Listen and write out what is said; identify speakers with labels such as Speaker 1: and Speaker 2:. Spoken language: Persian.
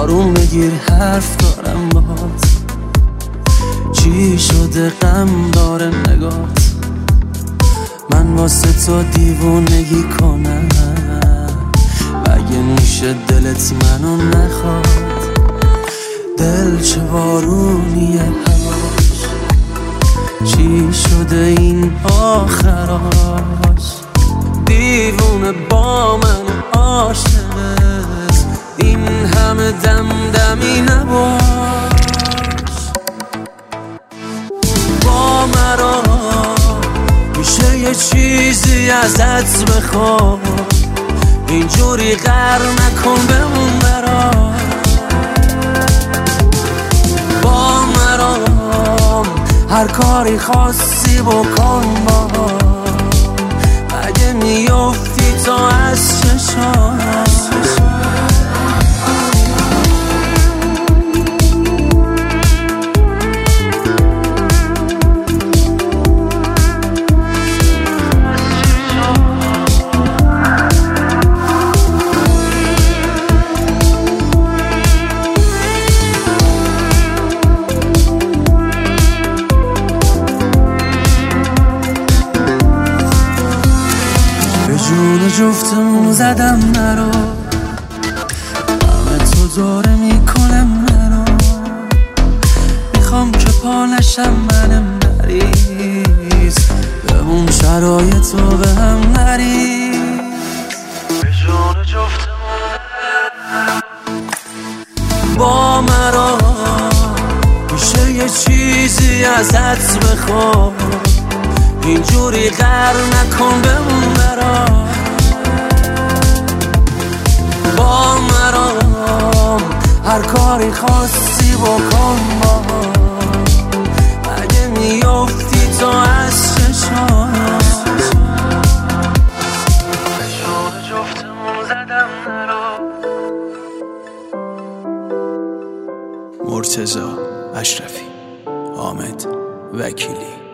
Speaker 1: آروم بگیر حرف دارم باهات. چی شده غم داره نگات؟ من واسه تو دیوونگی کنم؟ اگه میشه دلت منو نخواد. دل چه بارونیه هواش، چی شده این آخراش؟ دیوونه با من عاشقت، این همه دمدمی نباش. با مرا میشه یه چیزی ازت بخوام، اینجوری غر نکن بمون برام. با مرام هر کاری خواستی بکن با، اگه میافتی تو از چشام. جون جفتمون زدم نرو، همه تو داره میکنم منو. میخوام که پا نشم منم نریز، بمون شرایط رو به هم نریز. به جون جفتمون با مرا میشه یه چیزی ازت بخوام، اینجوری غر نکن بمون برام. با مرام هر کاری خواستی بکن با، اگه میافتی تو از چشام. به جون جفتمون زدم نرو. مرتضی اشرفی، حامد وکیلی.